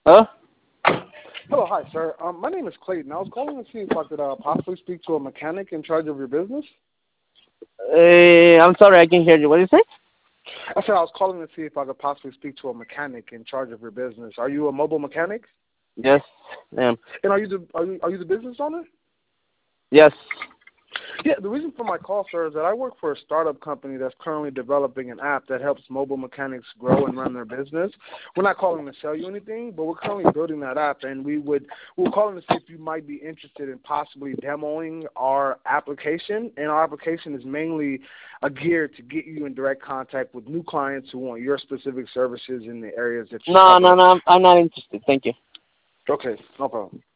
Huh? Hello, hi, sir. My name is Clayton. I was calling to see if I could possibly speak to a mechanic in charge of your business. I'm sorry, I can hear you. What did you say? I said I was calling to see if I could possibly speak to a mechanic in charge of your business. Are you a mobile mechanic? Yes, I am. And are you the business owner? Yes. Yeah, the reason for my call, sir, is that I work for a startup company that's currently developing an app that helps mobile mechanics grow and run their business. We're not calling to sell you anything, but we're currently building that app, and we're calling to see if you might be interested in possibly demoing our application. And our application is mainly geared to get you in direct contact with new clients who want your specific services in the areas that you No, cover. no, no. I'm not interested. Thank you. Okay, no problem.